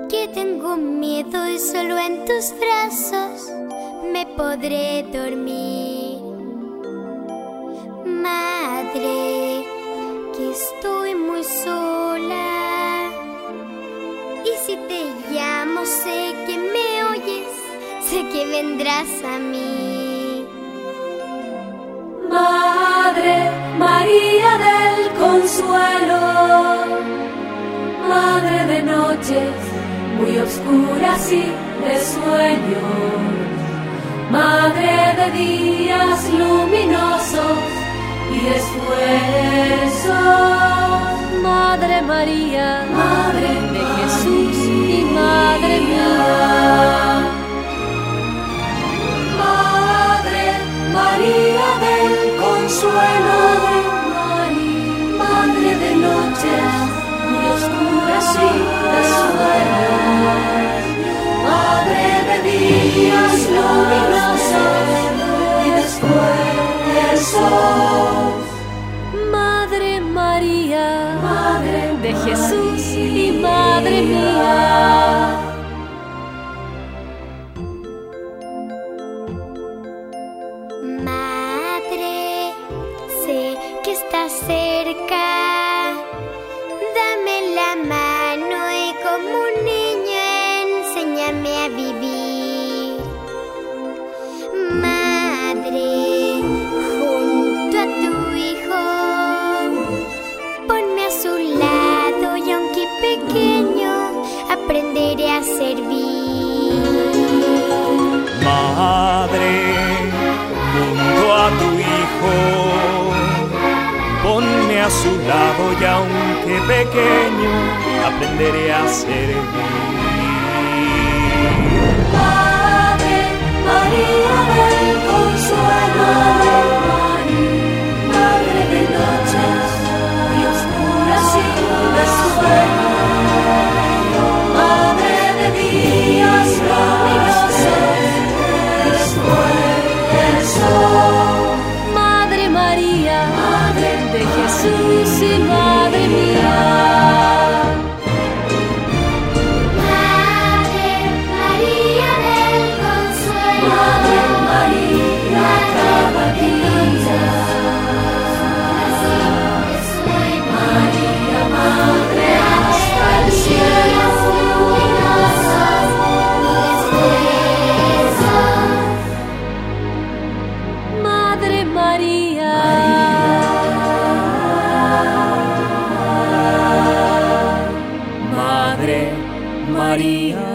que tengo miedo y solo en tus brazos me podré dormir. Madre, que estoy muy sola, y si te llamo sé que me oyes, sé que vendrás a mí. Madre María del Consuelo, Madre de noches muy oscuras y de sueños, Madre de días luminosos y de esfuerzos. Madre María, Madre de Jesús y Madre mía. Madre María del Consuelo, Madre de noches muy oscuras y de sueños, Madre de días luminosos y de esfuerzos. Madre María, Madre de Jesús y Madre mía. Madre, sé que estás cerca, dame la mano y como un niño enséñame a vivir. Madre, junto a tu hijo, ponme a su lado y aunque pequeño, aprenderé a servir. Madre, junto a tu hijo, ponme a su lado y aunque pequeño, aprenderé a servir. Madre María del Consuelo, Madre de noches muy oscuras y de sueños, Madre de días luminosos y esfuerzos. Madre María, Madre de Jesús y Madre mía. María.